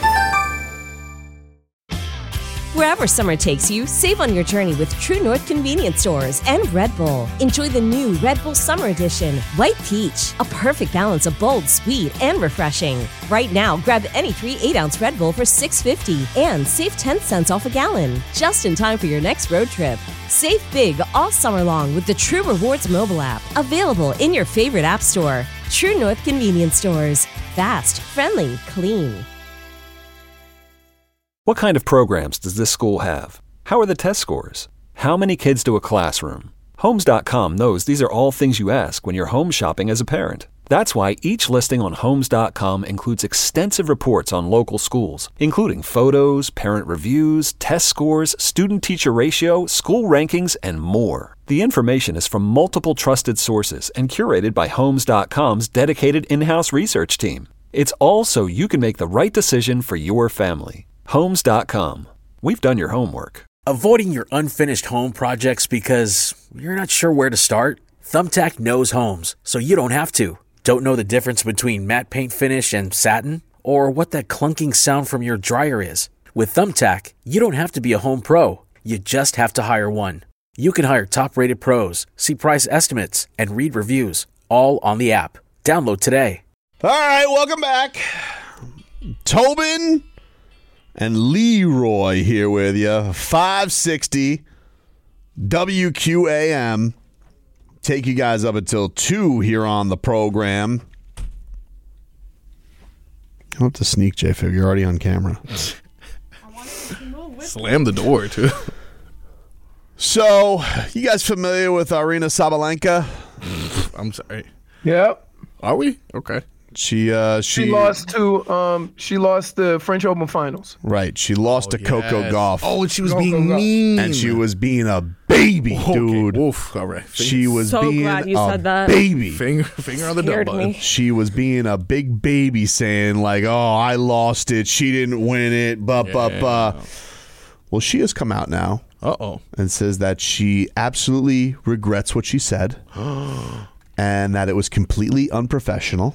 Speaker 6: Wherever summer takes you, save on your journey with True North Convenience Stores and Red Bull. Enjoy the new Red Bull Summer Edition, White Peach, a perfect balance of bold, sweet, and refreshing. Right now, grab any 3 8-ounce Red Bull for $6.50 and save 10 cents off a gallon, just in time for your next road trip. Save big all summer long with the True Rewards mobile app, available in your favorite app store. True North Convenience Stores. Fast, friendly, clean.
Speaker 14: What kind of programs does this school have? How are the test scores? How many kids do a classroom? Homes.com knows these are all things you ask when you're home shopping as a parent. That's why each listing on Homes.com includes extensive reports on local schools, including photos, parent reviews, test scores, student-teacher ratio, school rankings, and more. The information is from multiple trusted sources and curated by Homes.com's dedicated in-house research team. It's all so you can make the right decision for your family. Homes.com. We've done your homework.
Speaker 15: Avoiding your unfinished home projects because you're not sure where to start? Thumbtack knows homes, so you don't have to. Don't know the difference between matte paint finish and satin? Or what that clunking sound from your dryer is? With Thumbtack, you don't have to be a home pro. You just have to hire one. You can hire top-rated pros, see price estimates, and read reviews, all on the app. Download today.
Speaker 7: All right, welcome back. Tobin and Leroy here with you. 560 WQAM. Take you guys up until 2 here on the program. I'll have to sneak, J-Fib. You're already on camera.
Speaker 9: Slam the door, too.
Speaker 7: So, you guys familiar with Aryna Sabalenka?
Speaker 9: I'm sorry.
Speaker 10: Yep.
Speaker 9: Are we? Okay.
Speaker 7: She
Speaker 10: lost the French Open finals.
Speaker 7: Right. She lost to Coco Gauff.
Speaker 9: Oh, and she was being mean.
Speaker 7: And she was being a baby, dude.
Speaker 9: Oof. All right.
Speaker 7: She was
Speaker 11: So
Speaker 7: being
Speaker 11: glad you
Speaker 7: a
Speaker 11: said that.
Speaker 7: baby.
Speaker 9: Finger on the dumb button.
Speaker 7: She was being a big baby saying like, oh, I lost it. She didn't win it. Well, she has come out now. And says that she absolutely regrets what she said. And that it was completely unprofessional.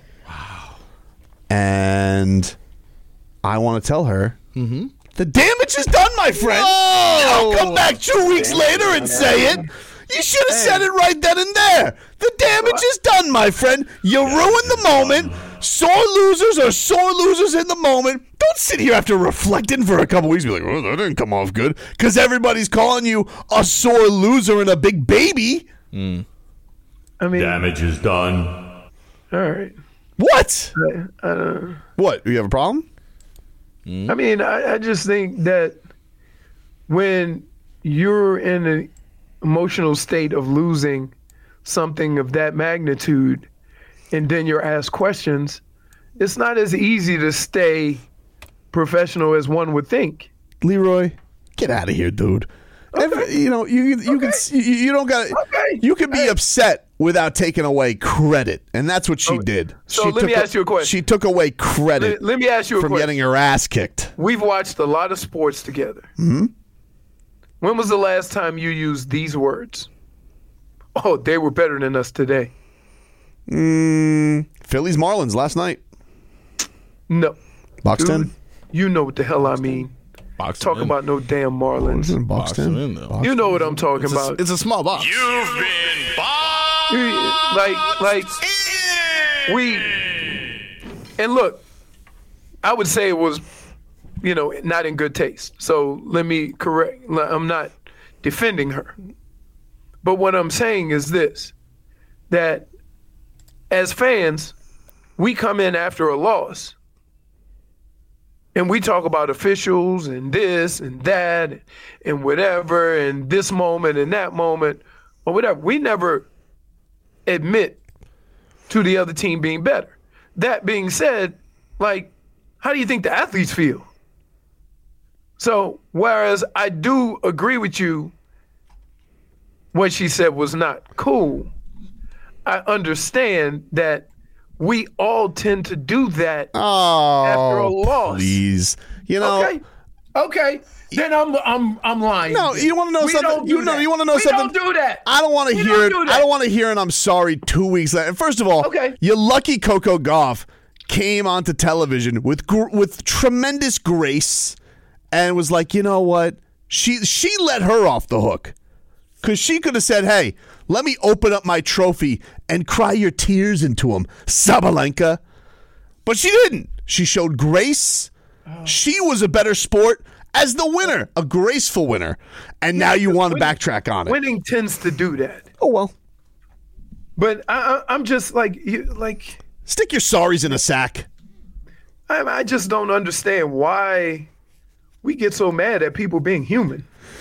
Speaker 7: And I want to tell her, the damage is done, my friend. I'll come back 2 weeks later and say it. You should have said it right then and there. The damage is done, my friend. You ruined the moment. Sore losers are sore losers in the moment. Don't sit here after reflecting for a couple weeks and be like, oh, that didn't come off good. Because everybody's calling you a sore loser and a big baby.
Speaker 10: I mean,
Speaker 16: damage is done.
Speaker 10: All right.
Speaker 7: What? What? You have a problem?
Speaker 10: I mean, I just think that when you're in an emotional state of losing something of that magnitude, and then you're asked questions, it's not as easy to stay professional as one would think.
Speaker 7: Leroy, get out of here, dude.
Speaker 10: Okay.
Speaker 7: You don't got.
Speaker 10: Okay.
Speaker 7: You can be upset without taking away credit, and that's what she did.
Speaker 10: So let me ask you a question.
Speaker 7: She took away credit.
Speaker 10: Let me ask you a
Speaker 7: from
Speaker 10: question.
Speaker 7: getting her ass kicked.
Speaker 10: We've watched a lot of sports together.
Speaker 7: Hmm.
Speaker 10: When was the last time you used these words? Oh, they were better than us today.
Speaker 7: Phillies Marlins last night.
Speaker 10: No.
Speaker 7: Box
Speaker 10: Dude,
Speaker 7: 10.
Speaker 10: You know what the hell I mean. Talk about no damn Marlins.
Speaker 7: Box 10.
Speaker 10: You know what I'm talking about.
Speaker 9: It's a small box.
Speaker 10: You've been like we. And look, I would say it was, not in good taste. So let me correct. I'm not defending her. But what I'm saying is this, that as fans, we come in after a loss and we talk about officials and this and that and whatever and this moment and that moment or whatever. We never admit to the other team being better. That being said, how do you think the athletes feel? So, whereas I do agree with you, what she said was not cool, I understand that we all tend to do that after a loss.
Speaker 7: Please.
Speaker 10: Okay. Then I'm lying.
Speaker 7: No, you want to know something?
Speaker 10: Don't do that.
Speaker 7: You want to know
Speaker 10: we
Speaker 7: something?
Speaker 10: Don't do that.
Speaker 7: I don't want to hear it. I don't want to hear it. I'm sorry. 2 weeks later. And first of all, you lucky Coco Gauff came onto television with tremendous grace and was like, you know what? She let her off the hook because she could have said, "Hey, let me open up my trophy and cry your tears into him, Sabalenka." But she didn't. She showed grace. She was a better sport as the winner, a graceful winner. And now you want to backtrack on it.
Speaker 10: Winning tends to do that.
Speaker 7: Oh, well.
Speaker 10: But I'm just like...
Speaker 7: Stick your sorries in a sack.
Speaker 10: I just don't understand why we get so mad at people being human.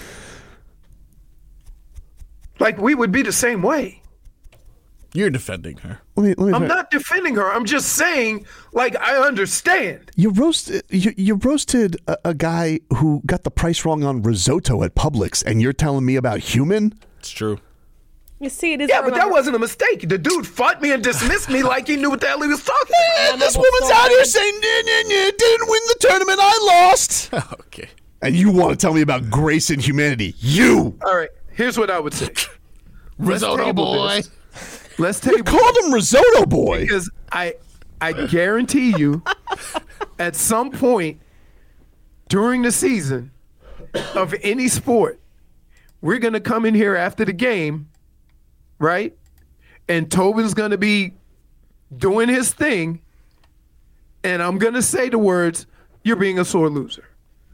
Speaker 10: We would be the same way.
Speaker 9: You're defending her.
Speaker 10: I'm not defending her. I'm just saying, I understand.
Speaker 7: You roasted a guy who got the price wrong on risotto at Publix, and you're telling me about human?
Speaker 9: It's true.
Speaker 11: You see, it is.
Speaker 10: Yeah, but that wasn't a mistake. The dude fought me and dismissed me like he knew what the hell he was talking about.
Speaker 7: This woman's out here saying, didn't win the tournament, I lost.
Speaker 9: Okay.
Speaker 7: And you want to tell me about grace and humanity. You.
Speaker 10: All right, here's what I would say.
Speaker 9: Risotto boy.
Speaker 10: Let's table.
Speaker 7: You called him Risotto boy.
Speaker 10: Because I guarantee you, at some point during the season of any sport, we're going to come in here after the game, right? And Tobin's going to be doing his thing, and I'm going to say the words, "You're being a sore loser."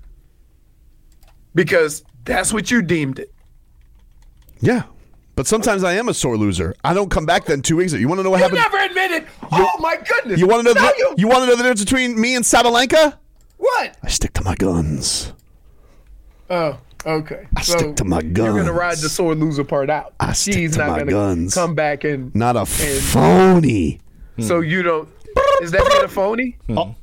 Speaker 10: Because that's what you deemed it.
Speaker 7: Yeah. But sometimes I am a sore loser. I don't come back then 2 weeks ago. You want to know what
Speaker 10: You
Speaker 7: happened?
Speaker 10: never admitted. Oh my goodness!
Speaker 7: You want to know?
Speaker 10: Now
Speaker 7: You want to know the difference between me and Sabalenka?
Speaker 10: What?
Speaker 7: I stick to my guns.
Speaker 10: Oh, okay.
Speaker 7: I stick to my guns.
Speaker 10: You're gonna ride the sore loser part out.
Speaker 7: I stick
Speaker 10: She's
Speaker 7: to
Speaker 10: not
Speaker 7: my
Speaker 10: gonna
Speaker 7: guns.
Speaker 10: come back and
Speaker 7: Not a phony.
Speaker 10: So you don't. Is that being a phony?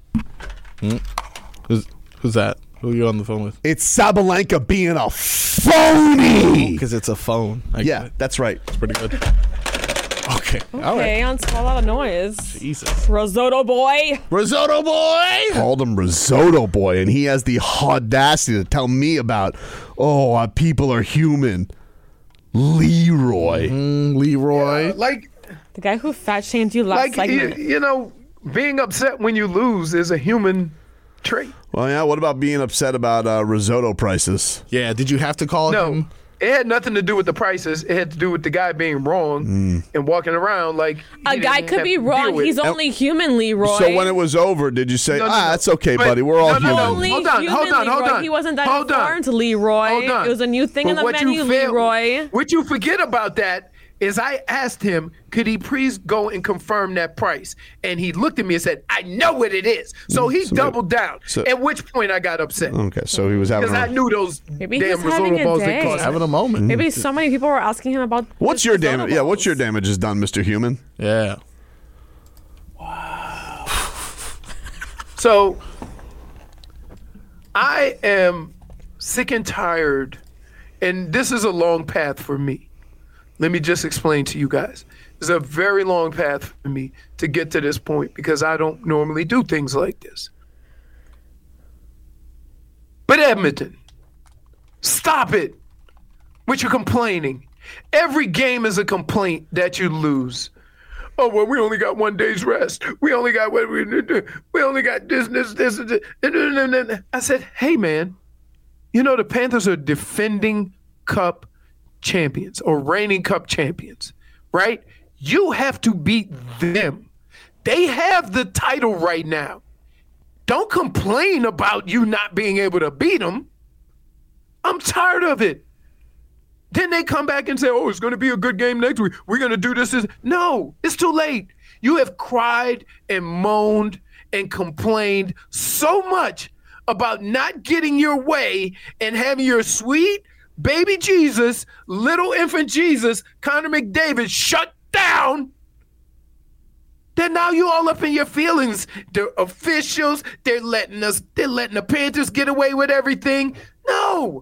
Speaker 9: Who's that? Who are you on the phone with?
Speaker 7: It's Sabalenka being a phony.
Speaker 9: Because it's a phone.
Speaker 7: That's right.
Speaker 9: It's pretty good. Okay. All
Speaker 11: Okay,
Speaker 9: right.
Speaker 11: on a lot of noise.
Speaker 9: Jesus.
Speaker 11: Risotto boy.
Speaker 9: Risotto boy.
Speaker 7: Called him Risotto boy, and he has the audacity to tell me about, people are human. Leroy.
Speaker 9: Leroy.
Speaker 11: The guy who fat shamed you last segment.
Speaker 10: Being upset when you lose is a human trait.
Speaker 7: Well, yeah, what about being upset about risotto prices?
Speaker 9: Yeah, did you have to call him?
Speaker 10: It had nothing to do with the prices. It had to do with the guy being wrong and walking around like
Speaker 11: A guy could be wrong. He's only human, Leroy.
Speaker 7: So when it was over, did you say,
Speaker 10: No.
Speaker 7: that's okay, buddy. We're all human.
Speaker 11: Only
Speaker 10: Hold on.
Speaker 11: Leroy. He wasn't that informed, Leroy.
Speaker 10: Hold on.
Speaker 11: It was a new thing
Speaker 10: But
Speaker 11: in the
Speaker 10: what
Speaker 11: menu,
Speaker 10: you fail-
Speaker 11: Leroy.
Speaker 10: What you forget about that is I asked him, could he please go and confirm that price? And he looked at me and said, I know what it is. So he doubled down, at which point I got upset.
Speaker 7: Okay, so he was having
Speaker 10: because I knew those
Speaker 11: Maybe
Speaker 10: damn
Speaker 11: he's having
Speaker 10: risotto
Speaker 11: a
Speaker 10: balls
Speaker 11: day.
Speaker 10: that cost.
Speaker 9: Having a moment.
Speaker 11: Maybe so many people were asking him about.
Speaker 7: What's your damage? Yeah, what's your damage is done, Mr. Human?
Speaker 9: Yeah.
Speaker 10: So I am sick and tired, and this is a long path for me. Let me just explain to you guys. It's a very long path for me to get to this point because I don't normally do things like this. But Edmonton, stop it with your complaining. Every game is a complaint that you lose. Oh, well, we only got 1 day's rest. We only got what we only got this. I said, hey, man, you know, the Panthers are defending Cup champions or reigning Cup champions, right? You have to beat them. They have the title right now. Don't complain about you not being able to beat them. I'm tired of it. Then they come back and say, oh, it's going to be a good game next week. We're going to do this. No, it's too late. You have cried and moaned and complained so much about not getting your way and having your sweet baby Jesus, little infant Jesus, Connor McDavid, shut down. Then now you all up in your feelings. The officials, they're letting the Panthers get away with everything. No.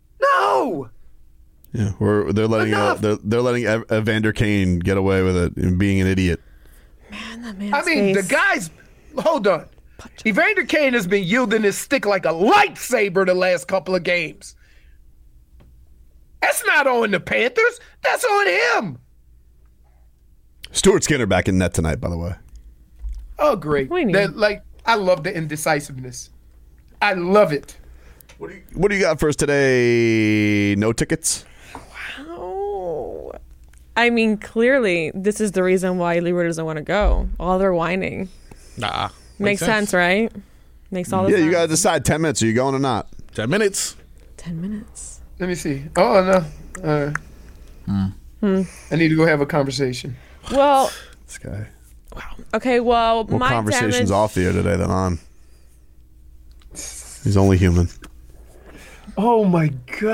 Speaker 7: Yeah, they're letting Evander Kane get away with it and being an idiot.
Speaker 11: Man, that man's
Speaker 10: I mean,
Speaker 11: face.
Speaker 10: the guys. Hold on. Evander Kane has been yielding his stick like a lightsaber the last couple of games. That's not on the Panthers. That's on him.
Speaker 7: Stuart Skinner back in net tonight, by the way.
Speaker 10: Oh, great. I love the indecisiveness. I love it.
Speaker 7: What do you got for us today? No tickets?
Speaker 11: Wow. I mean, clearly, this is the reason why Leroy doesn't want to go. All their whining.
Speaker 9: Nah.
Speaker 11: Makes sense, right? Makes all the sense.
Speaker 7: Yeah, you got to decide 10 minutes. Are you going or not?
Speaker 9: 10 minutes.
Speaker 11: 10 minutes.
Speaker 10: Let me see. Oh, no. I need to go have a conversation.
Speaker 11: Well.
Speaker 7: This guy.
Speaker 11: Okay, well,
Speaker 7: What
Speaker 11: my
Speaker 7: conversation's
Speaker 11: damage...
Speaker 7: off the air today than on? He's only human.
Speaker 10: Oh, my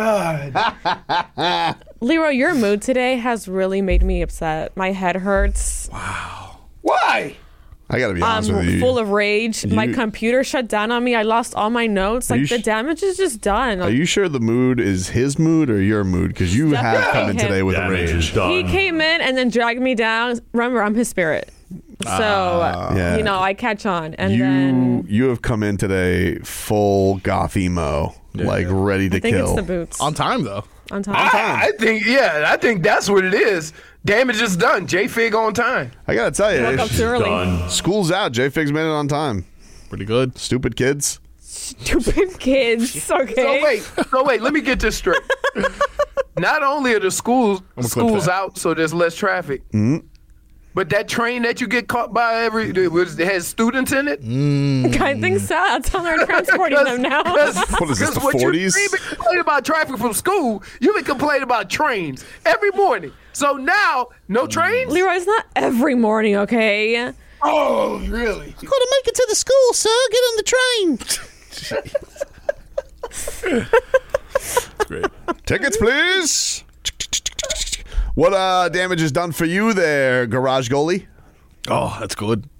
Speaker 10: God.
Speaker 11: Leroy, your mood today has really made me upset. My head hurts.
Speaker 7: Wow.
Speaker 10: Why?
Speaker 7: I got to be honest with you.
Speaker 11: I'm full of rage. My computer shut down on me. I lost all my notes. Like, the damage is just done.
Speaker 7: Are you sure the mood is his mood or your mood? Because you have come in today with a rage.
Speaker 11: He came in and then dragged me down. Remember, I'm his spirit. So, I catch on. And
Speaker 7: you have come in today full goth emo, ready to
Speaker 11: I think
Speaker 7: kill.
Speaker 11: it's the boots.
Speaker 9: On time, though.
Speaker 11: On time.
Speaker 10: I think that's what it is. Damage is done. J-Fig on time.
Speaker 7: I got to tell you.
Speaker 11: Woke up too early.
Speaker 7: School's out. J-Fig's made it on time.
Speaker 9: Pretty good.
Speaker 7: Stupid kids.
Speaker 11: Stupid kids. Okay.
Speaker 10: So wait. Let me get this straight. Not only are the schools out, so there's less traffic.
Speaker 7: Mm-hmm.
Speaker 10: But that train that you get caught by it has students in it?
Speaker 11: I think so. That's how they're transporting them now.
Speaker 7: What is this, the 40s?
Speaker 10: You've been complaining about traffic from school. You've been complaining about trains every morning. So now, no trains?
Speaker 11: Leroy, it's not every morning, okay?
Speaker 10: Oh, really?
Speaker 9: You're going to make it to the school, sir. Get on the train.
Speaker 7: Great. Tickets, please. What damage is done for you there, garage goalie?
Speaker 9: Oh, that's good.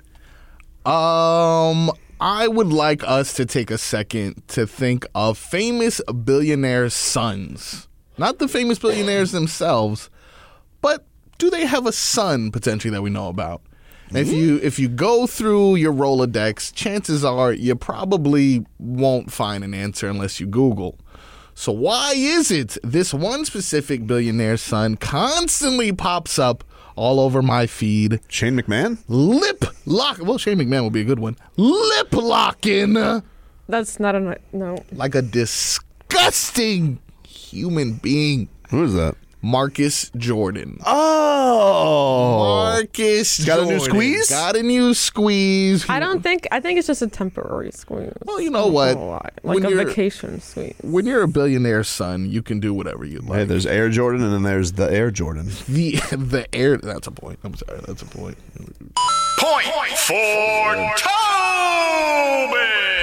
Speaker 9: I would like us to take a second to think of famous billionaires' sons. Not the famous billionaires themselves, but do they have a son potentially that we know about? If you go through your Rolodex, chances are you probably won't find an answer unless you Google. So why is it this one specific billionaire's son constantly pops up all over my feed?
Speaker 7: Shane McMahon?
Speaker 9: Lip lock. Well, Shane McMahon will be a good one. Lip locking.
Speaker 11: That's not no.
Speaker 9: Like a disgusting human being.
Speaker 7: Who is that?
Speaker 9: Marcus Jordan.
Speaker 7: Oh.
Speaker 9: Marcus
Speaker 7: Got
Speaker 9: Jordan.
Speaker 7: a new squeeze?
Speaker 9: Got a new squeeze.
Speaker 11: I think it's just a temporary squeeze.
Speaker 9: Well, you know what?
Speaker 11: Like a vacation squeeze.
Speaker 9: When you're a billionaire's son, you can do whatever you like.
Speaker 7: Hey, there's Air Jordan and then there's the Air Jordan.
Speaker 9: The Air, that's a point. I'm sorry, that's a point.
Speaker 16: Point for Toby!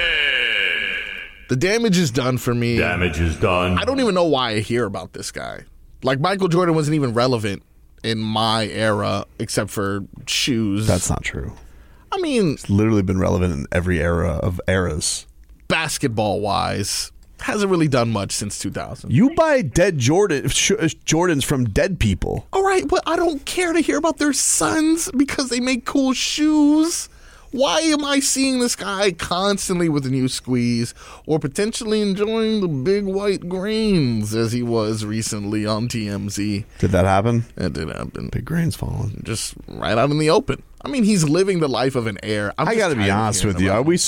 Speaker 9: The damage is done for me.
Speaker 16: Damage is done.
Speaker 9: I don't even know why I hear about this guy. Like, Michael Jordan wasn't even relevant in my era except for shoes.
Speaker 7: That's not true.
Speaker 9: I mean,
Speaker 7: It's literally been relevant in every era of eras.
Speaker 9: Basketball-wise, hasn't really done much since 2000.
Speaker 7: You buy dead Jordans from dead people.
Speaker 9: All right, but I don't care to hear about their sons because they make cool shoes. Why am I seeing this guy constantly with a new squeeze or potentially enjoying the big white grains as he was recently on TMZ?
Speaker 7: Did that happen?
Speaker 9: It did happen.
Speaker 7: Big grains falling.
Speaker 9: Just right out in the open. I mean, he's living the life of an heir.
Speaker 7: I got to be honest with you. Are we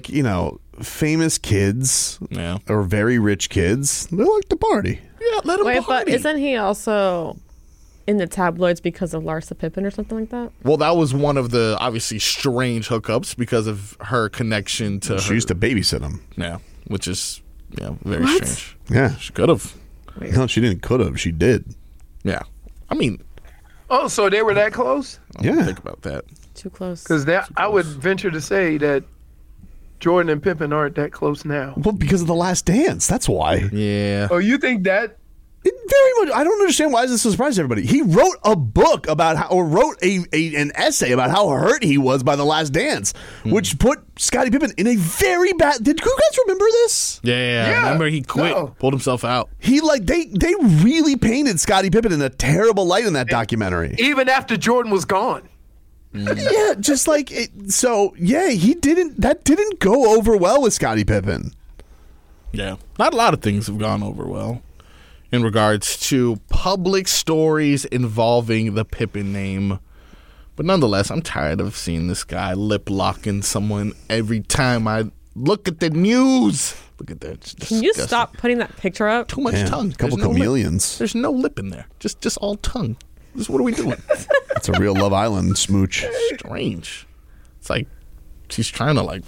Speaker 7: famous kids or very rich kids? They like to party.
Speaker 9: Yeah, let them
Speaker 11: Wait,
Speaker 9: party.
Speaker 11: but isn't he also in the tabloids because of Larsa Pippen or something like that?
Speaker 9: Well, that was one of the obviously strange hookups because of her connection to
Speaker 7: She used to babysit him.
Speaker 9: Yeah, which is very
Speaker 11: What?
Speaker 9: strange.
Speaker 7: Yeah.
Speaker 9: She could have.
Speaker 7: No, she didn't could have. She did.
Speaker 9: Yeah. I mean,
Speaker 10: Oh, so they were that close?
Speaker 9: I don't think about that.
Speaker 11: Too close.
Speaker 10: Because I would venture to say that Jordan and Pippen aren't that close now.
Speaker 7: Well, because of The Last Dance. That's why.
Speaker 9: Yeah.
Speaker 10: Oh, you think that?
Speaker 7: Very much. I don't understand why this is a surprise to everybody. He wrote a book about how, or wrote an essay about how hurt he was by The Last Dance, which put Scottie Pippen in a very bad. Did you guys remember this?
Speaker 9: Yeah. Remember he quit, pulled himself out.
Speaker 7: He they really painted Scottie Pippen in a terrible light in that documentary.
Speaker 10: Even after Jordan was gone.
Speaker 7: Yeah, just like it. So yeah, that didn't go over well with Scottie Pippen.
Speaker 9: Yeah, not a lot of things have gone over well in regards to public stories involving the Pippen name. But nonetheless, I'm tired of seeing this guy lip-locking someone every time I look at the news. Look at that. It's
Speaker 11: Can you
Speaker 9: disgusting.
Speaker 11: stop putting that picture up?
Speaker 9: Too much tongue.
Speaker 7: A couple
Speaker 9: There's no lip.
Speaker 7: chameleons.
Speaker 9: There's no lip in there. Just all tongue. What are we doing?
Speaker 7: It's a real Love Island smooch.
Speaker 9: Strange. It's like she's trying to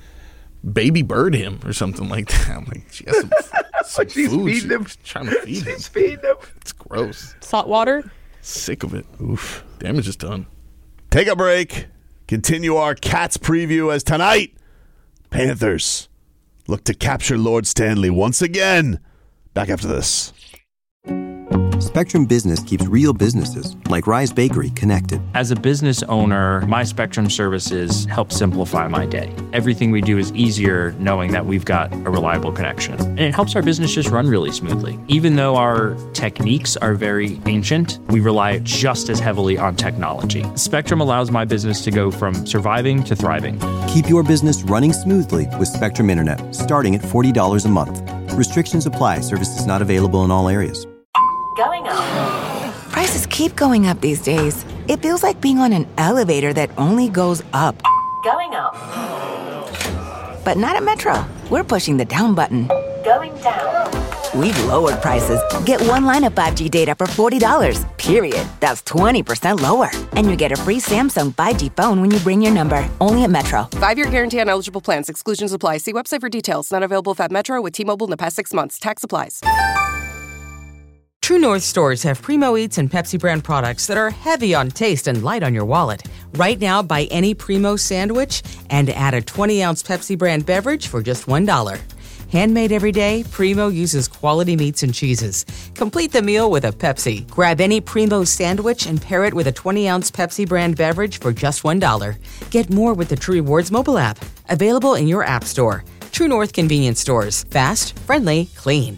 Speaker 9: baby bird him or something like that. I'm like, she has some
Speaker 10: She's
Speaker 9: food.
Speaker 10: feeding him.
Speaker 9: She's trying to feed him.
Speaker 10: She's feeding him.
Speaker 9: It's gross.
Speaker 11: Salt water?
Speaker 9: Sick of it. Oof. Damage is done.
Speaker 7: Take a break. Continue our Cats preview as tonight, Panthers look to capture Lord Stanley once again. Back after this.
Speaker 1: Spectrum Business keeps real businesses, like Rise Bakery, connected.
Speaker 2: As a business owner, my Spectrum services help simplify my day. Everything we do is easier knowing that we've got a reliable connection. And it helps our business just run really smoothly. Even though our techniques are very ancient, we rely just as heavily on technology. Spectrum allows my business to go from surviving to thriving.
Speaker 1: Keep your business running smoothly with Spectrum Internet, starting at $40 a month. Restrictions apply. Services not available in all areas.
Speaker 3: Going up.
Speaker 4: Prices keep going up these days. It feels like being on an elevator that only goes up.
Speaker 3: Going up.
Speaker 4: But not at Metro. We're pushing the down button.
Speaker 3: Going down.
Speaker 4: We've lowered prices. Get one line of 5G data for $40, period. That's 20% lower. And you get a free Samsung 5G phone when you bring your number. Only at Metro.
Speaker 5: 5-year guarantee on eligible plans. Exclusions apply. See website for details. Not available at Metro with T-Mobile in the past 6 months. Tax applies.
Speaker 13: True North stores have Primo Eats and Pepsi brand products that are heavy on taste and light on your wallet. Right now, buy any Primo sandwich and add a 20-ounce Pepsi brand beverage for just $1. Handmade every day, Primo uses quality meats and cheeses. Complete the meal with a Pepsi. Grab any Primo sandwich and pair it with a 20-ounce Pepsi brand beverage for just $1. Get more with the True Rewards mobile app. Available in your app store. True North convenience stores. Fast, friendly, clean.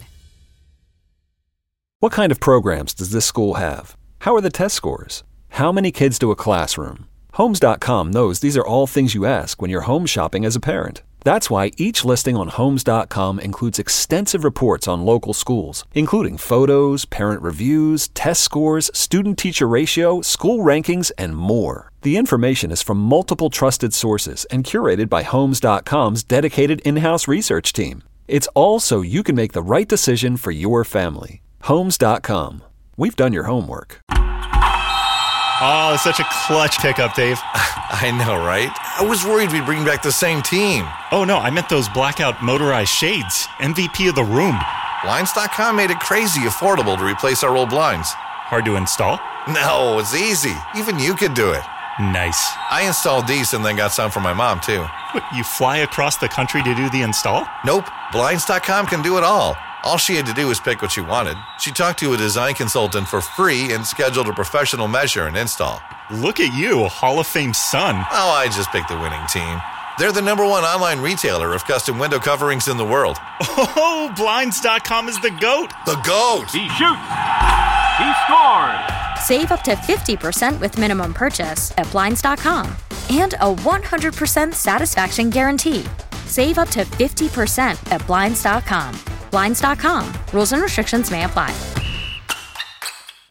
Speaker 14: What kind of programs does this school have? How are the test scores? How many kids do a classroom? Homes.com knows these are all things you ask when you're home shopping as a parent. That's why each listing on Homes.com includes extensive reports on local schools, including photos, parent reviews, test scores, student-teacher ratio, school rankings, and more. The information is from multiple trusted sources and curated by Homes.com's dedicated in-house research team. It's all so you can make the right decision for your family. Homes.com. We've done your homework.
Speaker 17: Oh, such a clutch pickup, Dave.
Speaker 18: I know, right? I was worried we'd bring back the same team.
Speaker 17: Oh, no, I meant those blackout motorized shades. MVP of the room.
Speaker 18: Blinds.com made it crazy affordable to replace our old blinds.
Speaker 17: Hard to install?
Speaker 18: No, it's easy. Even you could do it.
Speaker 17: Nice.
Speaker 18: I installed these and then got some for my mom, too.
Speaker 17: What, you fly across the country to do the install?
Speaker 18: Nope. Blinds.com can do it all. All she had to do was pick what she wanted. She talked to a design consultant for free and scheduled a professional measure and install.
Speaker 17: Look at you, Hall of Fame son.
Speaker 18: Oh, I just picked the winning team. They're the #1 online retailer of custom window coverings in the world.
Speaker 17: Oh, Blinds.com is the GOAT.
Speaker 18: The GOAT.
Speaker 19: He shoots. He scores.
Speaker 20: Save up to 50% with minimum purchase at Blinds.com. And a 100% satisfaction guarantee. Save up to 50% at Blinds.com. Blinds.com. Rules and restrictions may apply.